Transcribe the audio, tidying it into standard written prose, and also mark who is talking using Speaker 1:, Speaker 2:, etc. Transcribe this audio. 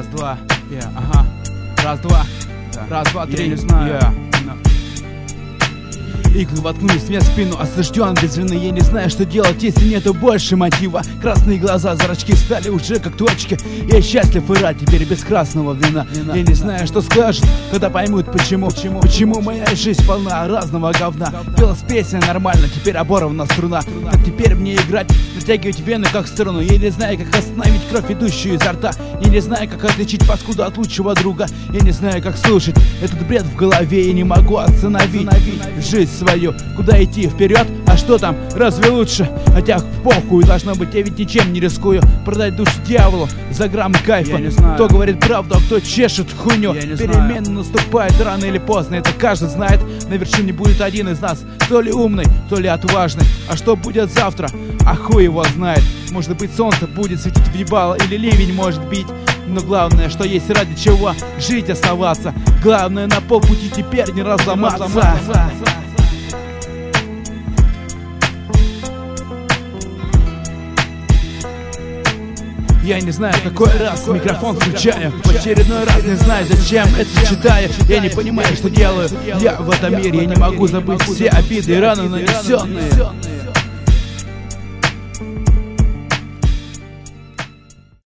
Speaker 1: Раз, два, ага. Раз, два, раз, два, три.
Speaker 2: Я не знаю.
Speaker 1: Иглы воткнулись мне в спину, осужден без вины. Я не знаю, что делать, если нету больше мотива. Красные глаза, зрачки стали уже как точки. Я счастлив и рад теперь без красного вина. Я не знаю, что скажут, когда поймут почему моя жизнь полна разного говна. Пелась песня нормально, теперь оборвана струна. Как теперь мне играть, натягивать вены как струну. Я не знаю, как остановить кровь, идущую изо рта. Я не знаю, как отличить паскуду от лучшего друга. Я не знаю, как слушать этот бред в голове. Я не могу остановить жизнь свою. Куда идти, вперед? А что там? Разве лучше? Хотя похуй, должно быть, я ведь ничем не рискую продать душу дьяволу за грамм кайфа. Кто говорит правду, а кто чешет хуйню. Перемены наступают рано или поздно, это каждый знает. На вершине будет один из нас, то ли умный, то ли отважный. А что будет завтра? А хуй его знает. Может быть, солнце будет светить в ебало, или ливень может бить. Но главное, что есть ради чего жить, оставаться. Главное, на полпути теперь не разломаться. Я не знаю, какой раз микрофон включаю. В очередной раз не знаю, зачем это читаю. Я не понимаю, что делаю я в этом мире. Я не могу забыть все обиды и раны нанесенные.